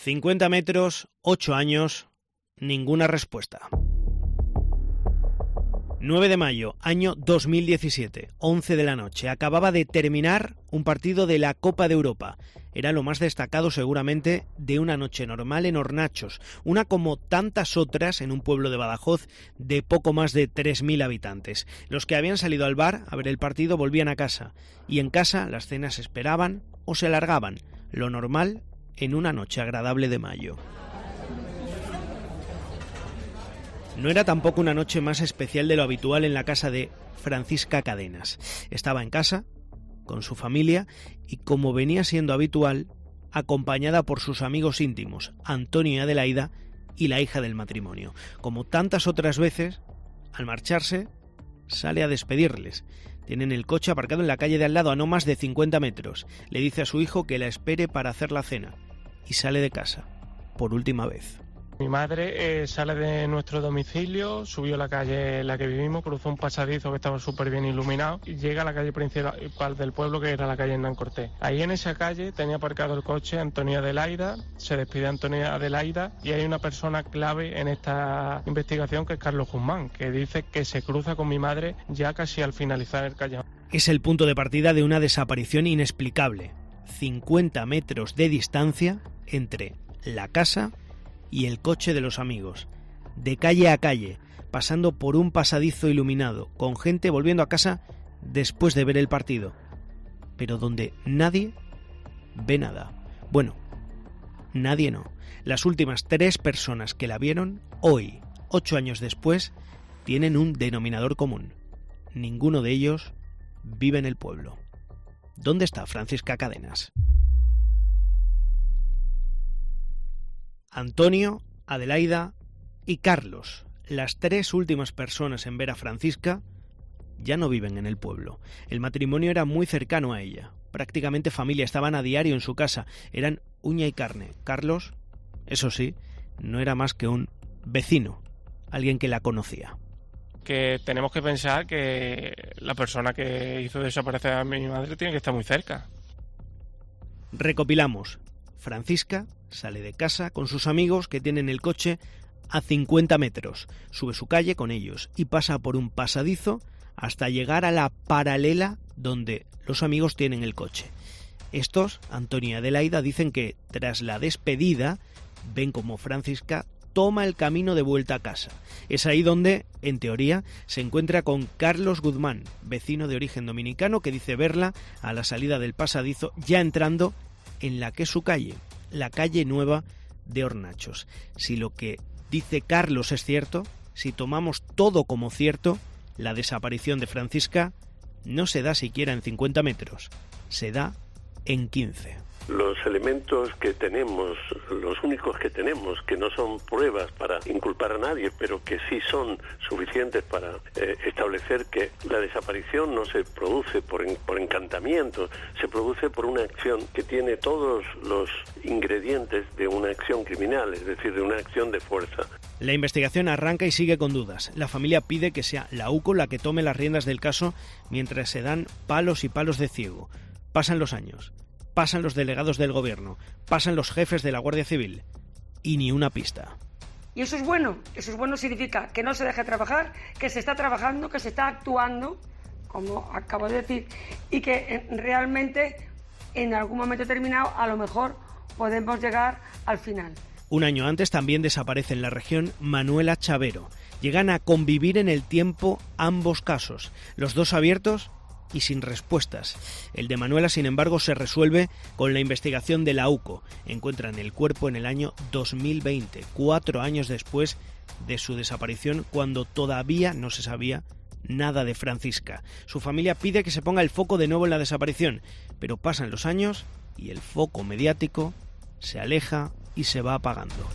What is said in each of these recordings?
50 metros, 8 años, ninguna respuesta. 9 de mayo, año 2017, 11 de la noche. Acababa de terminar un partido de la Copa de Europa. Era lo más destacado seguramente de una noche normal en Hornachos, una como tantas otras en un pueblo de Badajoz de poco más de 3.000 habitantes. Los que habían salido al bar a ver el partido volvían a casa, y en casa las cenas se esperaban o se alargaban, lo normal en una noche agradable de mayo. No era tampoco una noche más especial de lo habitual en la casa de Francisca Cadenas. Estaba en casa, con su familia, y como venía siendo habitual, acompañada por sus amigos íntimos, Antonio y Adelaida, y la hija del matrimonio. Como tantas otras veces, al marcharse, sale a despedirles. Tienen el coche aparcado en la calle de al lado a no más de 50 metros. Le dice a su hijo que la espere para hacer la cena, y sale de casa, por última vez. Mi madre sale de nuestro domicilio, subió la calle en la que vivimos, cruzó un pasadizo que estaba súper bien iluminado y llega a la calle principal del pueblo, que era la calle Hernán Cortés. Ahí en esa calle tenía aparcado el coche Antonio y Adelaida, se despide Antonio y Adelaida, y hay una persona clave en esta investigación que es Carlos Guzmán, que dice que se cruza con mi madre ya casi al finalizar el callejón. Es el punto de partida de una desaparición inexplicable. 50 metros de distancia entre la casa y el coche de los amigos, de calle a calle, pasando por un pasadizo iluminado, con gente volviendo a casa después de ver el partido, pero donde nadie ve nada. Bueno, nadie no. Las últimas 3 personas que la vieron, hoy, 8 años después, tienen un denominador común. Ninguno de ellos vive en el pueblo. ¿Dónde está Francisca Cadenas? Antonio, Adelaida y Carlos, las 3 últimas personas en ver a Francisca, ya no viven en el pueblo. El matrimonio era muy cercano a ella, prácticamente familia, estaban a diario en su casa, eran uña y carne. Carlos, eso sí, no era más que un vecino, alguien que la conocía. Que tenemos que pensar que la persona que hizo desaparecer a mi madre tiene que estar muy cerca. Recopilamos. Francisca sale de casa con sus amigos que tienen el coche a 50 metros, sube su calle con ellos y pasa por un pasadizo hasta llegar a la paralela donde los amigos tienen el coche. Estos, Antonio y Adelaida, dicen que tras la despedida ven como Francisca toma el camino de vuelta a casa. Es ahí donde, en teoría, se encuentra con Carlos Guzmán, vecino de origen dominicano, que dice verla a la salida del pasadizo ya entrando en la que es su calle, la calle Nueva de Hornachos. Si lo que dice Carlos es cierto, si tomamos todo como cierto, la desaparición de Francisca no se da siquiera en 50 metros, se da en 15. Los elementos que tenemos, los únicos que tenemos, que no son pruebas para inculpar a nadie, pero que sí son suficientes para establecer que la desaparición no se produce por encantamiento, se produce por una acción que tiene todos los ingredientes de una acción criminal, es decir, de una acción de fuerza. La investigación arranca y sigue con dudas. La familia pide que sea la UCO la que tome las riendas del caso mientras se dan palos y palos de ciego. Pasan los años. Pasan los delegados del gobierno, pasan los jefes de la Guardia Civil y ni una pista. Y eso es bueno significa que no se deje trabajar, que se está trabajando, que se está actuando, como acabo de decir, y que realmente en algún momento determinado a lo mejor podemos llegar al final. Un año antes también desaparece en la región Manuela Chavero. Llegan a convivir en el tiempo ambos casos, los dos abiertos y sin respuestas. El de Manuela, sin embargo, se resuelve con la investigación de la UCO. Encuentran el cuerpo en el año 2020, 4 años después de su desaparición, cuando todavía no se sabía nada de Francisca. Su familia pide que se ponga el foco de nuevo en la desaparición, pero pasan los años y el foco mediático se aleja y se va apagando.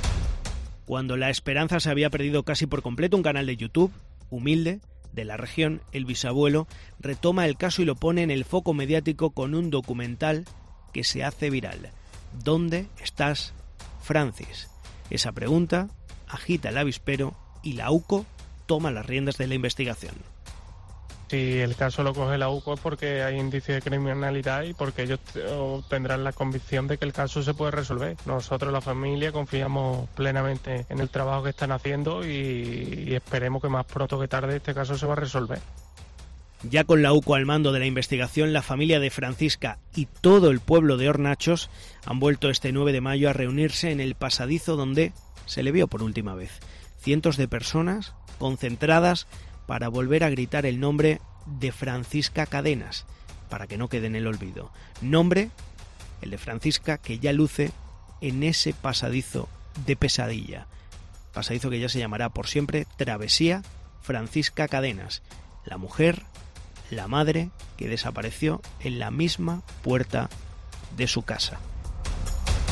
Cuando la esperanza se había perdido casi por completo, un canal de YouTube, humilde, de la región, El Bisabuelo, retoma el caso y lo pone en el foco mediático con un documental que se hace viral. ¿Dónde estás, Francis? Esa pregunta agita el avispero y la UCO toma las riendas de la investigación. Si el caso lo coge la UCO es porque hay indicios de criminalidad y porque ellos tendrán la convicción de que el caso se puede resolver. Nosotros, la familia, confiamos plenamente en el trabajo que están haciendo y esperemos que más pronto que tarde este caso se va a resolver. Ya con la UCO al mando de la investigación, la familia de Francisca y todo el pueblo de Hornachos han vuelto este 9 de mayo a reunirse en el pasadizo donde se le vio por última vez. Cientos de personas concentradas para volver a gritar el nombre de Francisca Cadenas, para que no quede en el olvido. Nombre, el de Francisca, que ya luce en ese pasadizo de pesadilla. Pasadizo que ya se llamará por siempre Travesía Francisca Cadenas, la mujer, la madre que desapareció en la misma puerta de su casa.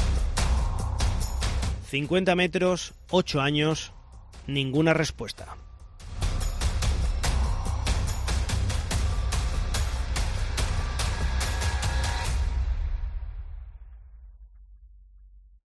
50 metros, 8 años, ninguna respuesta.